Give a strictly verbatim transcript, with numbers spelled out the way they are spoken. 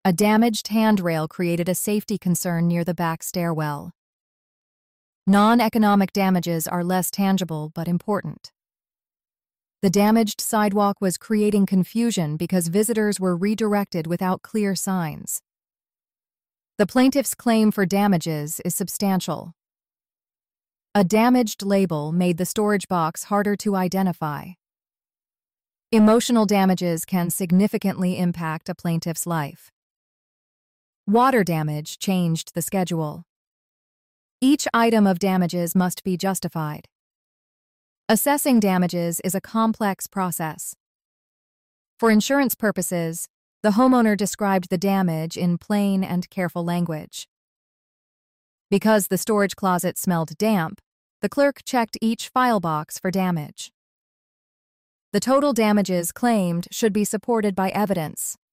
A damaged handrail created a safety concern near the back stairwell. Non-economic damages are less tangible but important. The damaged sidewalk was creating confusion because visitors were redirected without clear signs. The plaintiff's claim for damages is substantial. A damaged label made the storage box harder to identify. Emotional damages can significantly impact a plaintiff's life. Water damage changed the schedule. Each item of damages must be justified. Assessing damages is a complex process. For insurance purposes, the homeowner described the damage in plain and careful language. Because the storage closet smelled damp, the clerk checked each file box for damage. The total damages claimed should be supported by evidence.